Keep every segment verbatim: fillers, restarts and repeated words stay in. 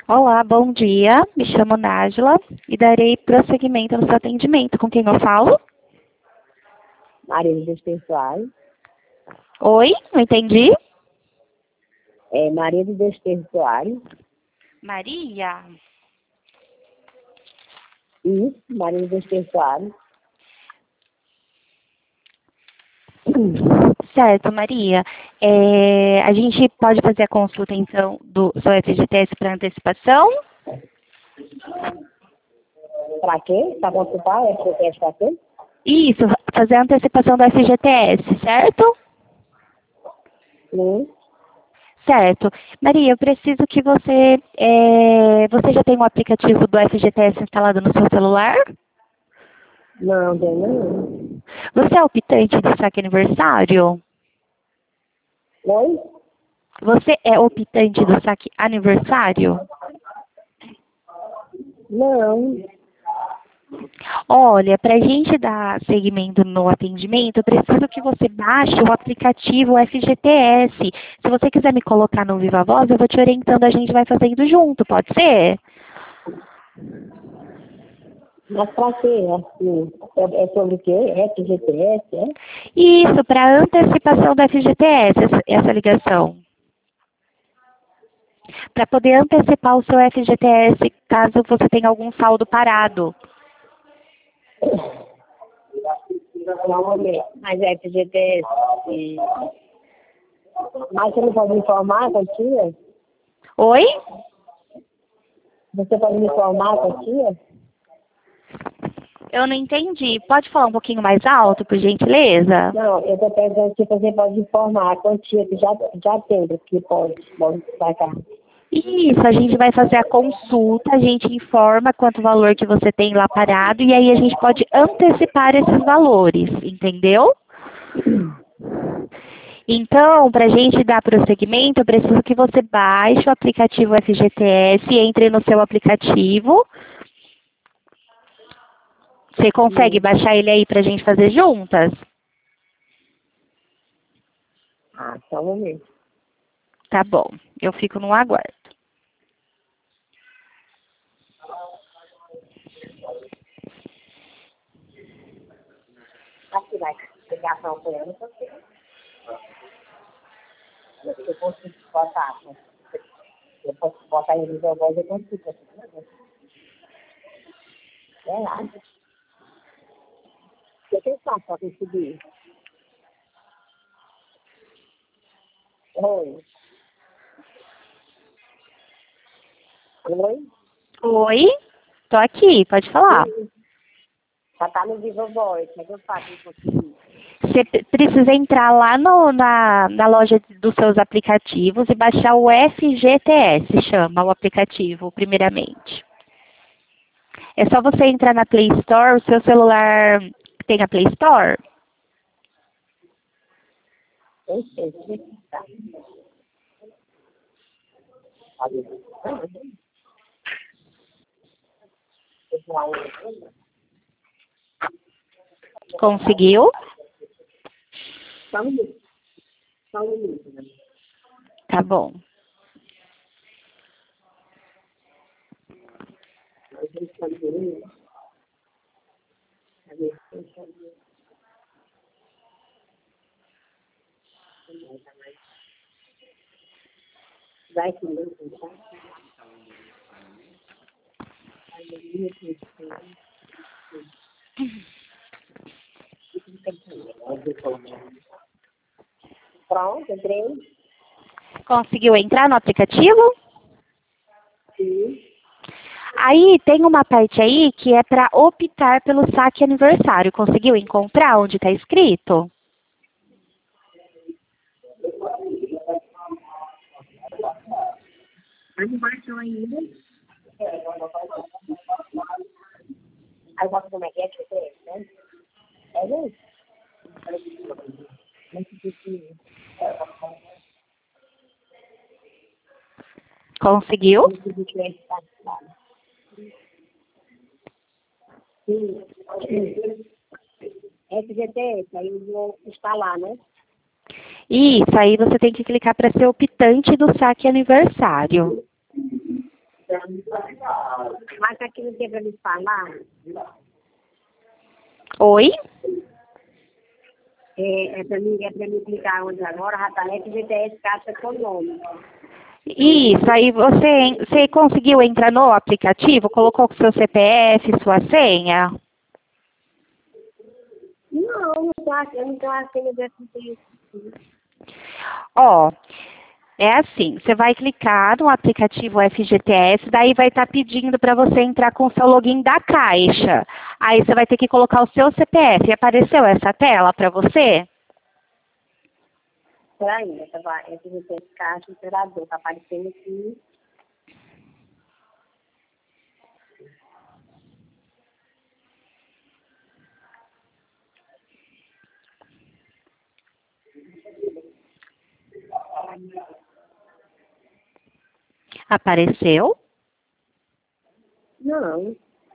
Olá, bom dia. Me chamo Nájila e darei prosseguimento no seu atendimento. Com quem eu falo? Maria dos Pessoais. Oi, não entendi. É, Maria dos Desterros Soares. Maria. Isso, Maria dos Desterros Soares. Certo, Maria. É, a gente pode fazer a consulta, então, do seu F G T S para antecipação? Para quê? Para consultar o F G T S para quê? Isso, fazer a antecipação do F G T S, certo? Sim. Certo. Maria, eu preciso que você... É, você já tem o aplicativo do F G T S instalado no seu celular? Não, tem nenhum. Você é optante do saque aniversário? Oi? Você é optante do saque aniversário? Não. Olha, para a gente dar seguimento no atendimento, eu preciso que você baixe o aplicativo F G T S. Se você quiser me colocar no Viva Voz, eu vou te orientando, a gente vai fazendo junto, pode ser? Mas para quê? Assim, é, é sobre o quê? F G T S, é? Isso, para antecipação do F G T S, essa, essa ligação. Para poder antecipar o seu F G T S, caso você tenha algum saldo parado. Não, mas é F G T S. É. Mas você não pode me informar a quantia? Oi? Você pode me informar a quantia? Eu não entendi. Pode falar um pouquinho mais alto, por gentileza? Não, eu estou perguntando se você pode informar a quantia que já, já tem, que pode, pode sacar. Isso, a gente vai fazer a consulta, a gente informa quanto valor que você tem lá parado e aí a gente pode antecipar esses valores, entendeu? Então, para a gente dar prosseguimento, eu preciso que você baixe o aplicativo F G T S, entre no seu aplicativo. Você consegue baixar ele aí para a gente fazer juntas? Ah, só um momento. Tá bom, eu fico no aguardo. Aqui vai ligação com ela, porque eu consigo botar. Eu posso botar em nível voz, eu consigo. É lá. O que eu faço para conseguir? Oi. Oi? Oi, tô aqui, pode falar. Já tá no Viva Voz, como é que eu faço para conseguir? Você precisa entrar lá no, na, na loja dos seus aplicativos e baixar o F G T S, chama o aplicativo, primeiramente. É só você entrar na Play Store, o seu celular tem a Play Store? Eu sei, tá. Conseguiu? Só um minuto. Só um minuto, né? Tá bom. Vai que não, tá? Pronto, entrei. Conseguiu entrar no aplicativo? Sim. Aí tem uma parte aí que é para optar pelo saque aniversário. Conseguiu encontrar onde está escrito? Mas não baixou ainda. Aí bota como é que é que você é, né? É isso? Muito difícil. Conseguiu? Muito difícil. Sim. F G T S, aí eu vou instalar, né? Isso, aí você tem que clicar para ser optante do saque aniversário. Mas aqui não tem pra me falar. Oi? É, é para mim, é para mim clicar onde agora, já está F G T S Caixa Econômica. Isso, aí você, você conseguiu entrar no aplicativo, colocou o seu C P F, sua senha? Não, não tô, ach- eu não estou achando de F G T S. Ó, é assim, você vai clicar no aplicativo F G T S, daí vai estar pedindo para você entrar com o seu login da Caixa. Aí você vai ter que colocar o seu C P F. Apareceu essa tela para você? Peraí, essa vai, F G T S Caixa Operador, está aparecendo aqui. Apareceu? Não.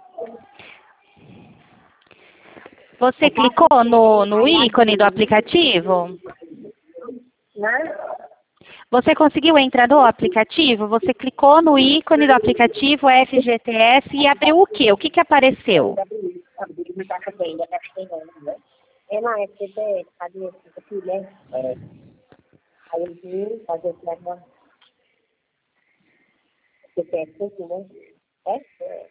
Você clicou no, no ícone do aplicativo? Né? Você conseguiu entrar no aplicativo? Você clicou no ícone do aplicativo F G T S e abriu o quê? O que, que apareceu? É na F G T S, cadê esse aqui, né? É. Aí eu vim fazer esse negócio. C P F aqui, né? É? É.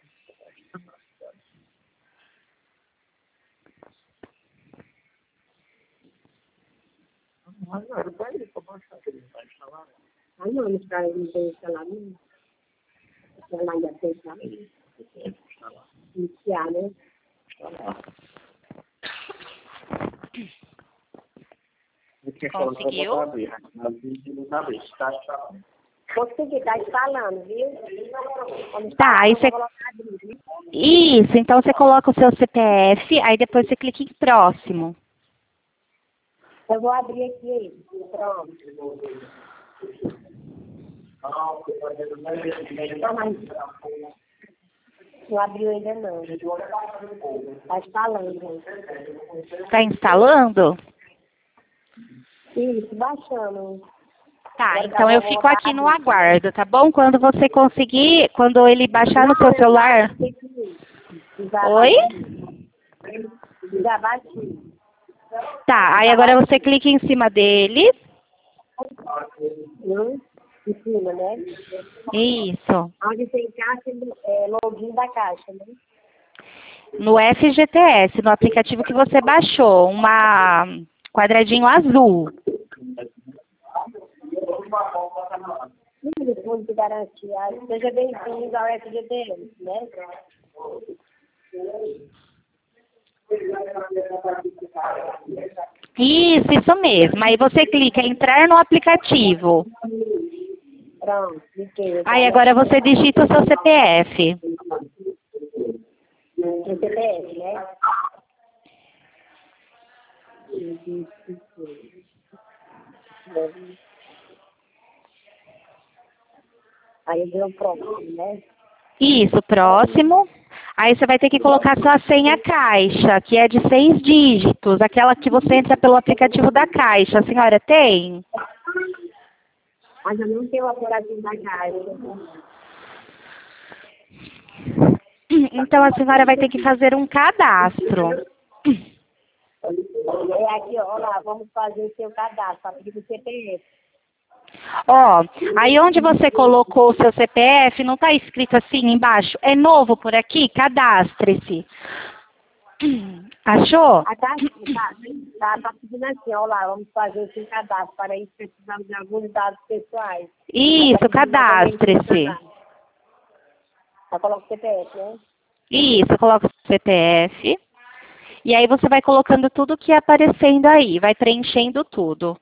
Ah, não, mas para ele não ter instalado, não. Ela ainda tem que iniciar, né? Conseguiu? Consegui, tá instalando, viu? Quando Tá, aí instalar, eu você... vou colocar abrir, viu? Isso, então você coloca o seu C P F, aí depois você clica em próximo. Eu vou abrir aqui ele. Pronto. Não, mas não abriu ainda não. Tá instalando. Tá instalando? Isso, baixando. Tá, então eu fico aqui no aguardo, tá bom? Quando você conseguir, quando ele baixar no seu celular... Oi? Já bati. Tá, aí agora você clica em cima dele. Hum, em cima, né? Isso. Onde tem caixa, é, login da caixa, né? No F G T S, no aplicativo que você baixou, uma quadradinho azul. Número de fundo de garantia. Seja bem-vindo ao F G T S, né? Isso, isso mesmo. Aí você clica em entrar no aplicativo. Pronto, cliquei. Aí agora você digita o seu C P F. O C P F, né? Aí deu o próximo, né? Isso, próximo. Aí você vai ter que colocar sua senha Caixa, que é de seis dígitos, aquela que você entra pelo aplicativo da Caixa. A senhora tem? Mas eu não tenho o aplicativo da caixa. Então a senhora vai ter que fazer um cadastro. É aqui, ó lá, vamos fazer o seu cadastro, para pedir o C P F. Ó, aí onde você colocou o seu C P F, não está escrito assim embaixo? É novo por aqui? Cadastre-se. Achou? Ah, tá, tá, tá, tá pedindo assim, ó lá, vamos fazer o seu cadastro. Para isso precisamos de alguns dados pessoais. Isso, cadastre-se. Só coloca o C P F, né? Isso, coloca o C P F. E aí você vai colocando tudo que é aparecendo aí, vai preenchendo tudo.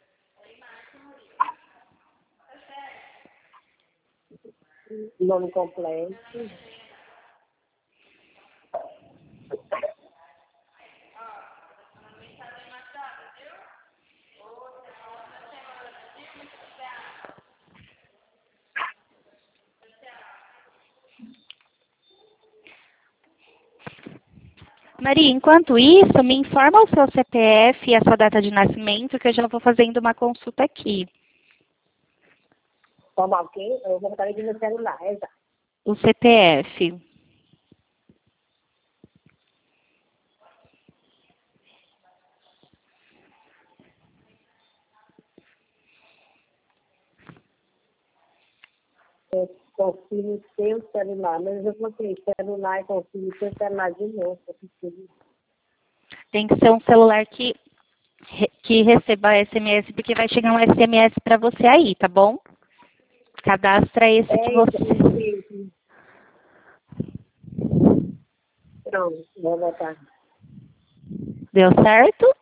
Nome completo. Maria, enquanto isso, me informa o seu C P F e a sua data de nascimento, que eu já vou fazendo uma consulta aqui. Toma o quê? Eu vou botar ele no celular, é já. o C P F. Eu confio no seu celular, mas eu coloquei celular, confio no seu celular de novo. Eu preciso. Tem que ser um celular que, que receba S M S, porque vai chegar um S M S para você aí, tá bom? Cadastra esse que É você... isso mesmo. Pronto, vou botar. Deu certo?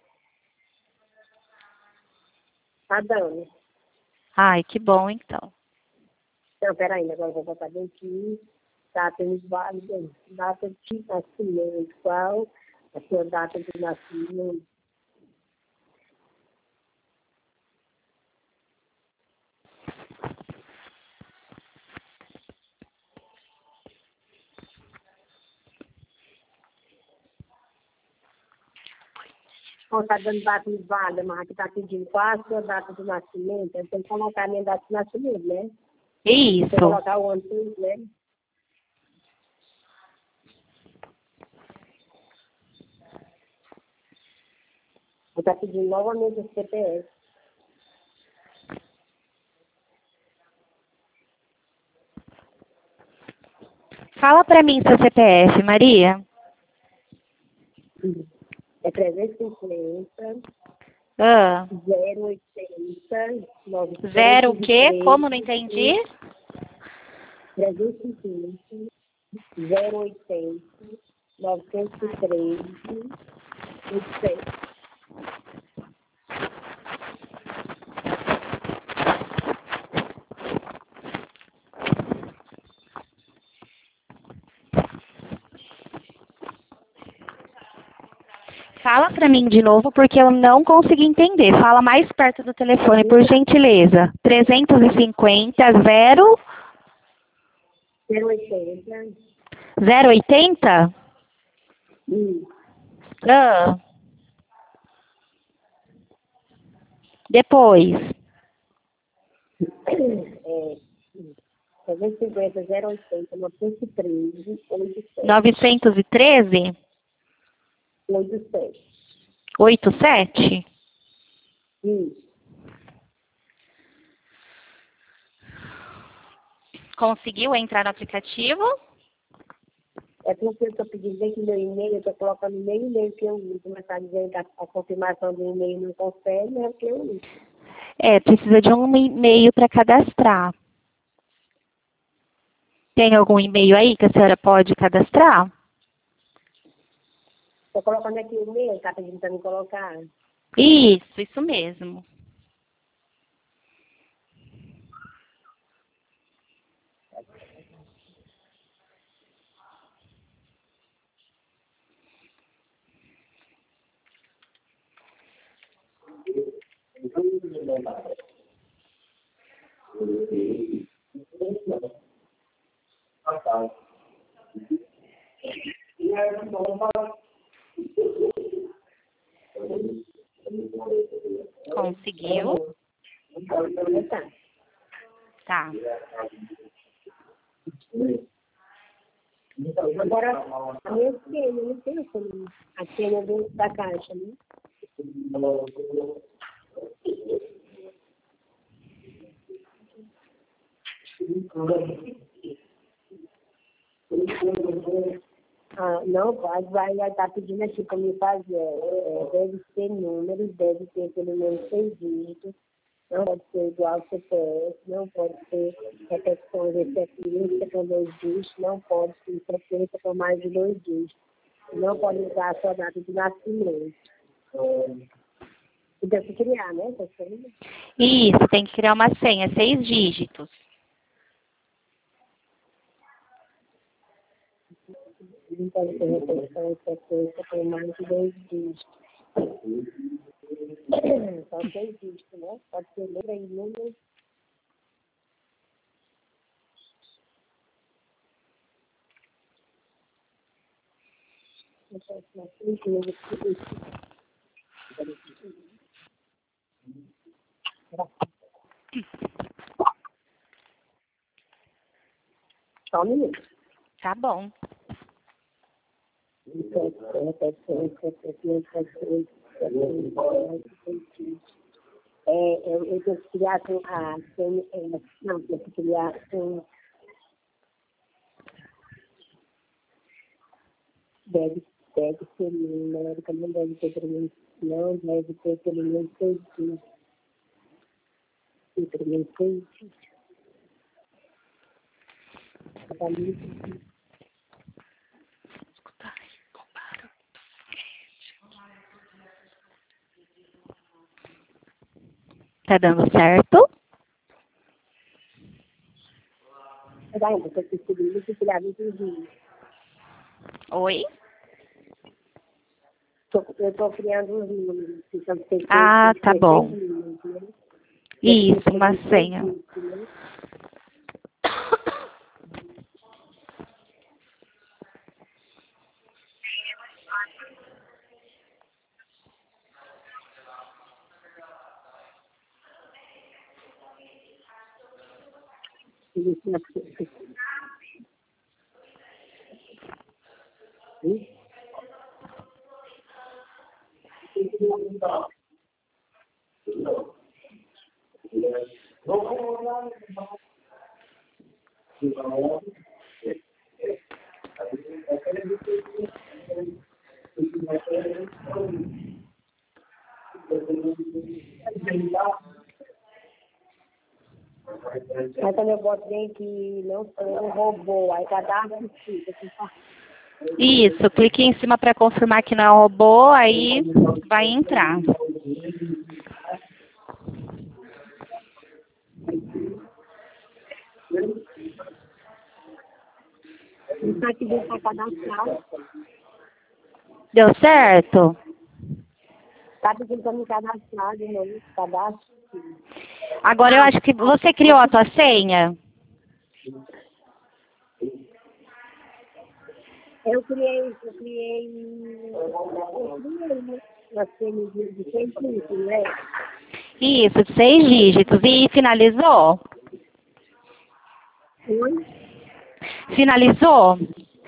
Tá dando. Ai, que bom, então. Não, peraí, agora eu vou botar bem aqui. Data válida, data de nascimento, qual a sua data de nascimento? Não está dando data válida, mas aqui está pedindo qual a sua data de nascimento. Eu tenho que colocar a minha data de nascimento, né? Isso. Tem que colocar o ano tudo, né? Está pedindo novamente o C P F. Fala para mim seu C P F, Maria. É trezentos e cinquenta, Ah. zero oitenta, Zero novecentos o e quê? treze, Como? Não entendi? trezentos e cinquenta, zero oitenta, novecentos e treze, oitocentos. Fala para mim de novo, porque eu não consegui entender. Fala mais perto do telefone, por gentileza. trezentos e cinquenta, zero, zero oitenta. zero oitenta? Hum. Ah. Depois. É, trezentos e cinquenta, zero oitenta, novecentos e treze, oitocentos. novecentos e treze? oitocentos. oitenta e sete? Isso. Conseguiu entrar no aplicativo? É porque eu estou pedindo aqui meu e-mail, eu estou colocando o meu e-mail que eu uso, mas está dizendo que a, a confirmação do e-mail não consegue, é o que eu uso. É, precisa de um e-mail para cadastrar. Tem algum e-mail aí que a senhora pode cadastrar? Estou colocando aqui o e-mail, está pedindo para me colocar. Isso, isso mesmo. Conseguiu? Tá. Tá. Agora, a minha senha, eu não sei o como a senha do, da caixa, né? Ah, não pode, vai estar pedindo aqui para me fazer. É, deve ter números, deve ter pelo menos seis dígitos, não pode ser igual ao C P F, não pode ser repetições de frequência com dois dígitos, não pode ser frequência com mais de dois dígitos, não pode usar a sua data de nascimento. E deve criar, né? Essa senha? Isso, tem que criar uma senha, seis dígitos. Não pode ter repetição de frequência com mais de dois dígitos. Só seis dígitos, né? Pode ser letra e número. Só um minuto. Tá bom. É, eu, eu tenho que criar com a... Tem, é, não, tenho que criar com... Deve, deve ser numérica, não deve ter pelo menos... Não deve ter pelo menos seis dias. Pelo menos seis dias. Tá muito... Tá dando certo? Tá, eu tô conseguindo que criar vinte dias. Oi? Tô, eu tô criando uns números. Então, tem que ter, Ah, tem que tá ter bom. seis números, né? Isso, uma senha. Aí quando eu boto bem que não sou um robô, aí cadastro fica. Isso, clique em cima para confirmar que não é um robô, aí vai entrar. Então aqui dentro para cadastrar. Deu certo? Tá pedindo para me cadastrar de novo, cadastro. Agora eu acho que você criou a tua senha? Eu criei, eu criei, eu criei, né? Nós temos de seis dígitos, né? Isso, de seis dígitos. E finalizou? Oi? Finalizou?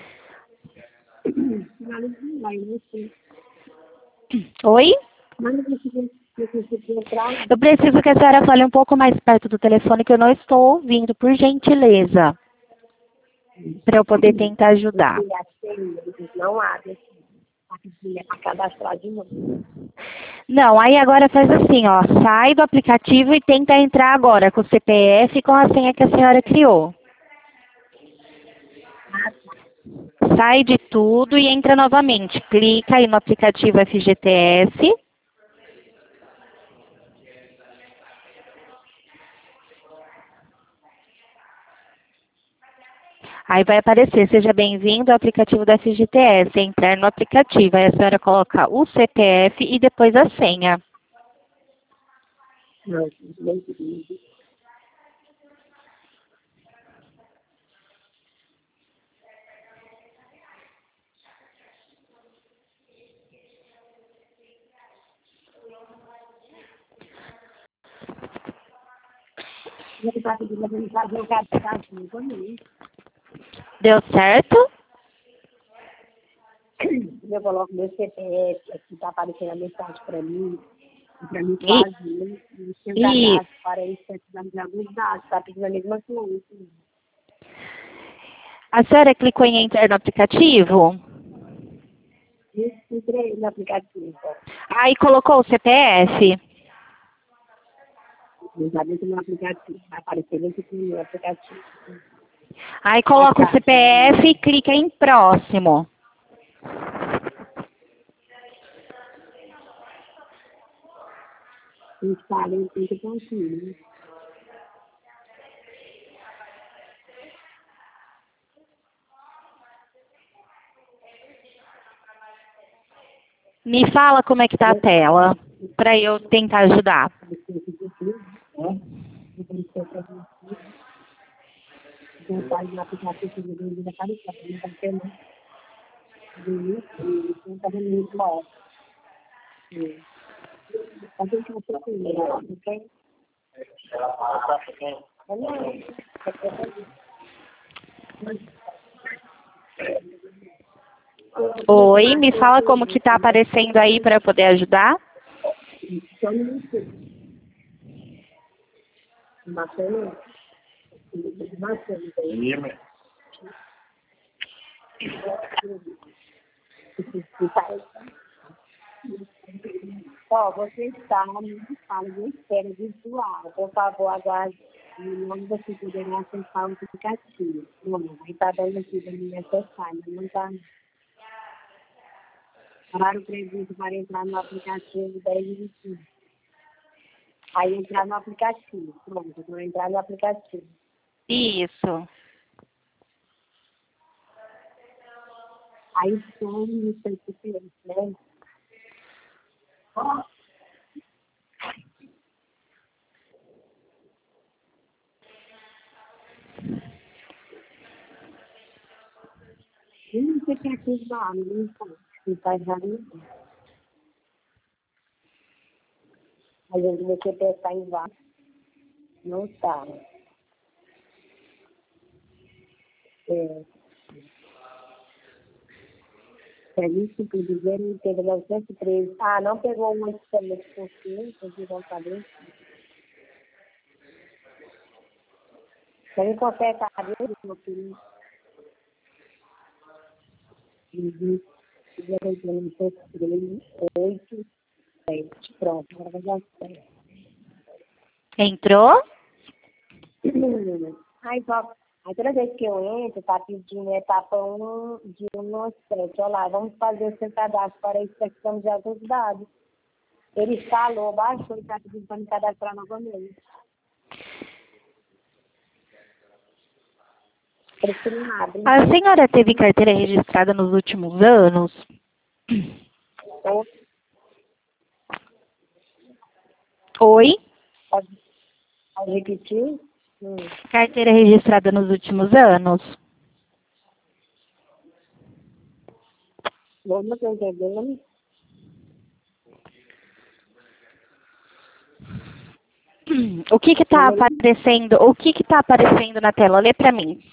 Finalizou, aí não sei. Oi? Mas não consegui, não consegui entrar. Eu preciso que a senhora fale um pouco mais perto do telefone que eu não estou ouvindo, por gentileza. Para eu poder tentar ajudar. E a senha, eles não abrem. É para cadastrar de novo. Não, aí agora faz assim, ó. Sai do aplicativo e tenta entrar agora com o C P F e com a senha que a senhora criou. Sai de tudo e entra novamente. Clica aí no aplicativo F G T S. Aí vai aparecer, seja bem-vindo ao aplicativo da F G T S. Entrar no aplicativo, aí a senhora coloca o C P F e depois a senha. Não, não entendi. Ele está pedindo para me fazer o cadastro comigo. Deu certo? Eu coloco meu C P F, aqui está aparecendo a mensagem para mim, para mim E, fazer, e seu e cadastro para isso, precisamos de alguns dados, está pedindo a mesma coisa. a senhora clicou em entrar no aplicativo? Isso, entrei no aplicativo. Aí colocou o C P F? Já dentro do aplicativo, vai aparecer dentro do aplicativo. Aí coloca o C P F e clica em próximo. Instalem tudo pontinho. Me fala como é que tá a tela, para eu tentar ajudar. Então, faz no aplicativo que você vai aparecer, não vai ter mais. Então, tá vendo muito bom. A gente não procura, ok? É não. Oi, me fala como que tá aparecendo aí para eu poder ajudar. Bacana. Bacana. Ó, você está no sala de espera virtual. Por favor, aguarde. Em nome você poderá acessar o aplicativo. Não, aí está dando aqui da minha acessar, não está. Horário previsto para entrar no aplicativo dez e vinte e cinco. Aí entrar no aplicativo. Pronto, eu vou entrar no aplicativo. Isso. Aí some no seu C P F, né? E não sei que aqui lá, não está errado. Às vezes você está embaixo, não está. É. Serviço por dizer e teve novecentos e treze. Ah, não pegou uma excelente por cento, de vontade. Você consegue saber, meu filho? novecentos e treze, oito, sete. Pronto, agora vai dar certo. Entrou? Aí, só, aí toda vez que eu entro, tá pedindo etapa um de um a sete. Olha lá, vamos fazer o seu cadastro. Para isso, precisamos de alguns dados. Ele instalou, baixou e está pedindo para me cadastrar novamente. A senhora teve carteira registrada nos últimos anos? Oi? Pode, pode repetir? Hum. Carteira registrada nos últimos anos? Não estou entendendo. O que que tá aparecendo? O que que tá aparecendo na tela? Lê para mim.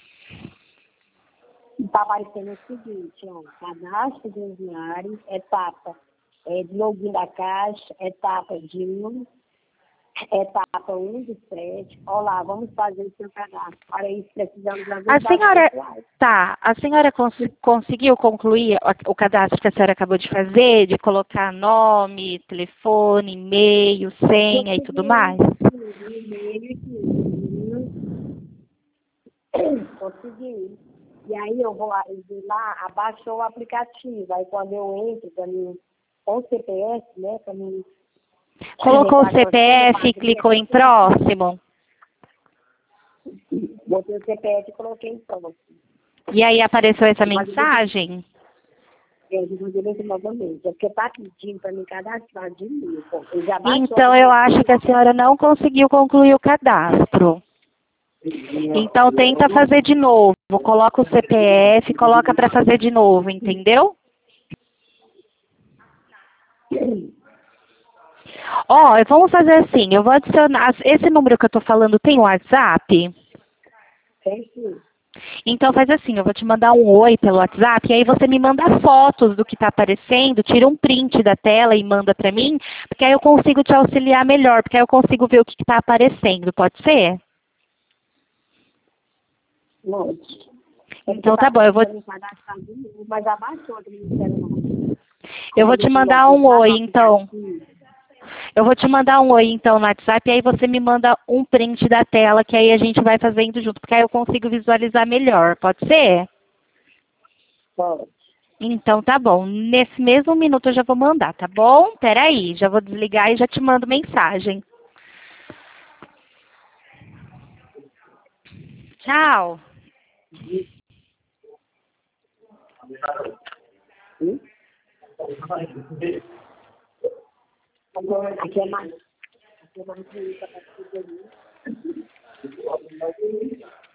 Está aparecendo o seguinte, ó, cadastro de usuário, etapa é, de login da caixa, etapa de um, etapa um de sete. Olá, vamos fazer o seu cadastro. Para isso, precisamos de alguns A senhora, pessoais. tá, a senhora cons conseguiu concluir o, o cadastro que a senhora acabou de fazer, de colocar nome, telefone, e-mail, senha e tudo mais? E-mail e consegui. E aí eu vou lá, abaixou o aplicativo. Aí quando eu entro para mim, com o C P F, né, para mim... Colocou o C P F e clicou em próximo? Botei o C P F e coloquei em próximo. E aí apareceu essa mensagem? Eu vou dizer isso novamente. É porque está pedindo para me cadastrar de novo. Então eu acho que a senhora não conseguiu concluir o cadastro. Então tenta fazer de novo. Coloca o C P F, coloca para fazer de novo, entendeu? Ó, oh, vamos fazer assim, eu vou adicionar, esse número que eu tô falando tem WhatsApp? Tem sim. Então faz assim, eu vou te mandar um oi pelo WhatsApp, e aí você me manda fotos do que está aparecendo, tira um print da tela e manda para mim, porque aí eu consigo te auxiliar melhor, porque aí eu consigo ver o que está aparecendo, pode ser? Pode. Então tá bom, eu vou... Mas abaixou a Eu vou te mandar um oi, então. Eu vou te mandar um oi, então, no WhatsApp, e aí você me manda um print da tela, que aí a gente vai fazendo junto, porque aí eu consigo visualizar melhor, pode ser? Pode. Então tá bom, nesse mesmo minuto eu já vou mandar, tá bom? Peraí, já vou desligar e já te mando mensagem. Tchau. Hum? Aqui é mais. Aqui é mais bonita para